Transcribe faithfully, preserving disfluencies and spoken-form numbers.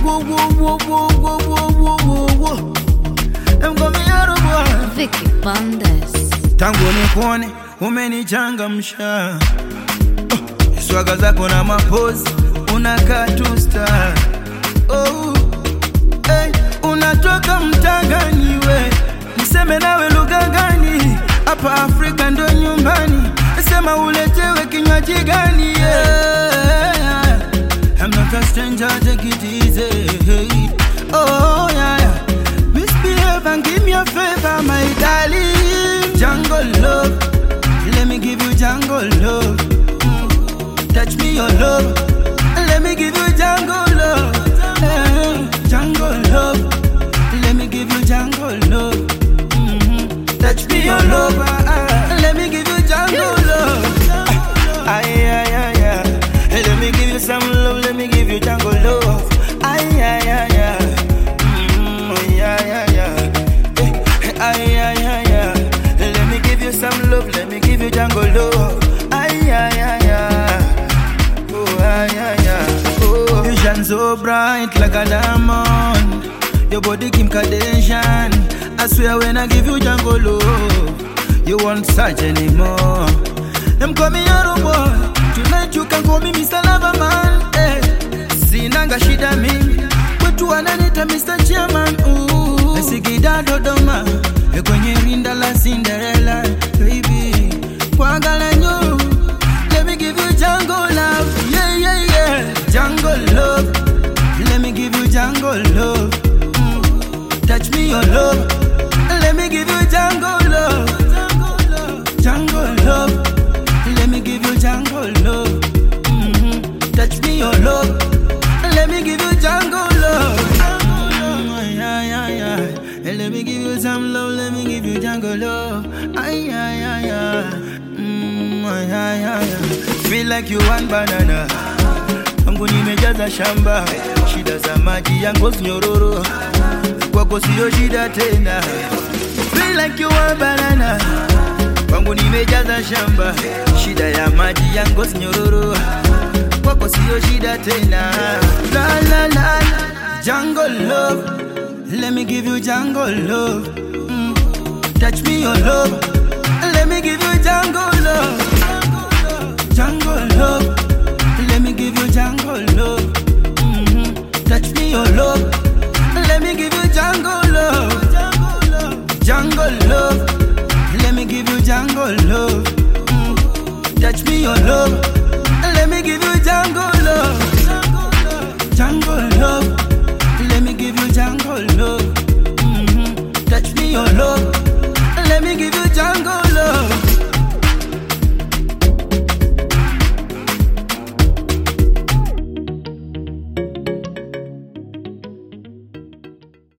Whoa, whoa, whoa, whoa, whoa, whoa, whoa, whoa. Them call me Yaro boy. Vicky Bandes. Tangu nikuone umenichangamsha. Oh, swaga zako na mapozi unakaa tu star. Oh, hey, unatoka mtangani we. Niseme nawe lugha gani? Hapa Afrika ndo nyumbani. Sema uletewe kinywaji gani? Yeah. I'm not a stranger, take it easy. Oh yeah, yeah. Misbehave and give me a favor, my darling. Jungle love, let me give you jungle love. Mm. Touch me your love, let me give you jungle love. Eh, jungle love, let me give you jungle love. Mm-hmm. Touch me your love, uh, let me give you jungle love. Ay ay ay ay, let me give you some love, let me give you jungle love. Ay ay ay ay, mm, yeah yeah yeah. Ay ay ay ay, let me give you some love, let me give you jungle love. Ay ay ay ay, oh ay ay ay, oh. You shine so bright like a diamond. Your body Kim Kardashian. I swear when I give you jungle love, you won't search anymore. Them call me Yaro boy. Tonight you can call me Mister Loverman. Hey, sinanga shida mimi. Kwetu wananita Mister Chairman. Ooh, Sigida Dodoma. Kwenye rinda la Cinderella. Baby, kwangala nyo. Let me give you jungle love. Yeah, yeah, yeah. Jungle love. Let me give you jungle love. Mm. Touch me your love. Let me give you jungle love. Jungle love. Let me give you jungle love. Mm-hmm. Touch me your love. Let me give you jungle love. Mm-hmm. Yeah, yeah, yeah. Let me give you some love. Let me give you jungle love. Ay, ay, ay, ay. Mm, ay, ay, ay, ay. Feel like you want banana. Angu nimejaza shamba. Shida za maji yangu nyororo. Kwako sio shida tena. Feel like you want banana. Kwangu nimejaza shamba. Shida ya maji yangu nyororo. Kwako sio shida tena. La la la, jungle love. Let me give you jungle love. Mm. Touch me your love. Let me give you jungle love. Jungle love.